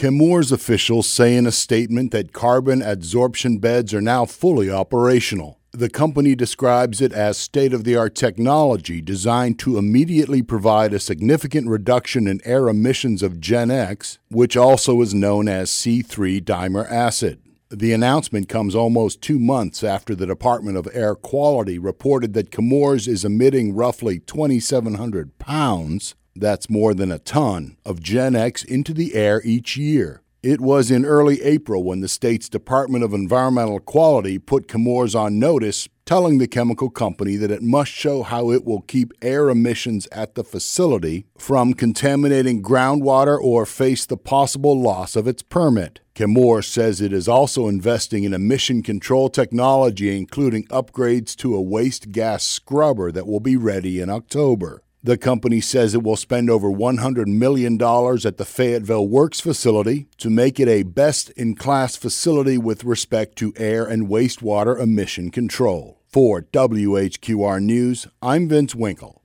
Chemours officials say in a statement that carbon adsorption beds are now fully operational. The company describes it as state-of-the-art technology designed to immediately provide a significant reduction in air emissions of GenX, which also is known as C3-dimer acid. The announcement comes almost 2 months after the Department of Air Quality reported that Chemours is emitting roughly 2,700 pounds, that's more than a ton, of GenX into the air each year. It was in early April when the state's Department of Environmental Quality put Chemours on notice, telling the chemical company that it must show how it will keep air emissions at the facility from contaminating groundwater or face the possible loss of its permit. Chemours says it is also investing in emission control technology, including upgrades to a waste gas scrubber that will be ready in October. The company says it will spend over $100 million at the Fayetteville Works facility to make it a best-in-class facility with respect to air and wastewater emission control. For WHQR News, I'm Vince Winkle.